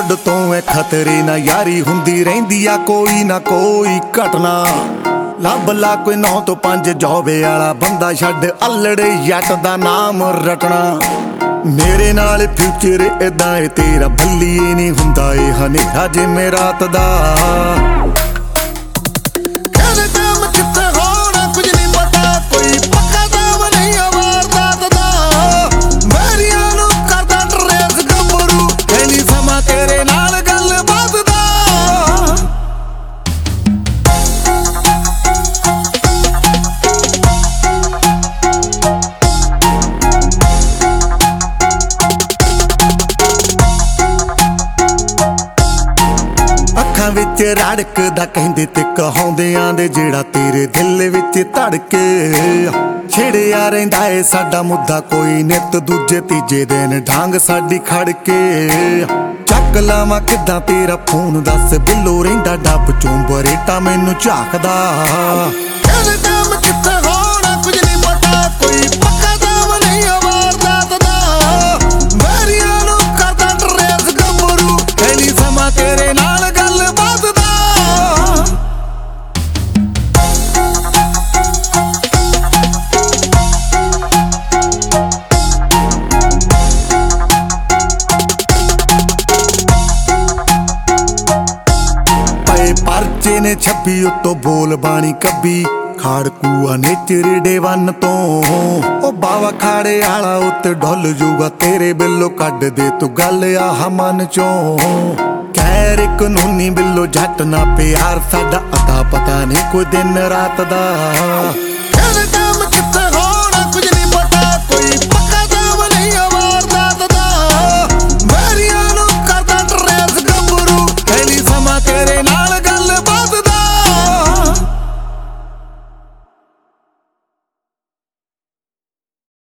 ਮੁੱਢ ਤੋਂ ਐ ਖਤਰੇ ਨਾ ਯਾਰੀ ਹੁੰਦੀ ਰਹਿੰਦੀ ਆ ਕੋਈ ਨਾ ਕੋਈ ਘਟਨਾ। ਲੱਭ ਲਾ ਕੋਈ 9 ਤੋਂ 5 ਜੌਬੇ ਵਾਲਾ ਬੰਦਾ, ਛੱਡ ਅਲੜੇ ਜੱਟ ਦਾ ਨਾਮ ਰਟਣਾ। ਮੇਰੇ ਨਾਲ ਫਿਊਚਰ ਏਦਾਂ ਏ ਤੇਰਾ ਬੱਲੀਏ ਨਹੀਂ ਹੁੰਦਾ ਏ ਹਨੇਰਾ ਜਿਵੇਂ ਰਾਤ ਦਾ। ਵਿੱਚ ਰੜਕਦਾ ਕਹਿੰਦੇ ਤੇ ਕਹਾਉਂਦਿਆਂ ਦੇ ਜਿਹੜਾ ਤੇਰੇ ਦਿਲ ਵਿੱਚ ਧੜਕੇ। ਛਿੜਿਆ ਰਹਿੰਦਾ ਏ ਸਾਡਾ ਮੁੱਦਾ ਕੋਈ ਨਿੱਤ ਦੂਜੇ ਤੀਜੇ ਦਿਨ ਡਾਂਗ ਸਾਡੀ ਖੜਕੇ। ਚੱਕ ਲਾਵਾਂ ਕਿੱਦਾਂ ਤੇਰਾ ਫੋਨ ਦੱਸ ਬਿੱਲੋ ਰਹਿੰਦਾ ਡੱਬ ਚੋਂ ਬਰੇਟਾ ਮੈਨੂੰ ਝਾਕਦਾ। ਪਰਚੇ ਨੇ 26 ਉੱਤੋਂ ਬੋਲ ਬਾਣੀ ਕੱਬੀ। ਖਾੜਕੂਆ ਨੇਚਰ ਡੇ 1 ਤੋਂ ਉਹ ਬਾਵਾ ਖਾੜੇ ਵਾਲਾ ਉੱਤੇ ਡੁੱਲ ਜੂਗਾ ਤੇਰੇ ਬਿੱਲੋ। ਕੱਢ ਦੇ ਤੂੰ ਗੱਲ ਆਹ ਮਨ ਚੋਂ। ਖੈਰ ਕਾਨੂੰਨੀ ਬਿੱਲੋ ਜੱਟ ਨਾ ਪਿਆਰ ਸਾਡਾ ਅਤਾ ਪਤਾ ਨਹੀਂ ਕੋਈ ਦਿਨ ਰਾਤ ਦਾ।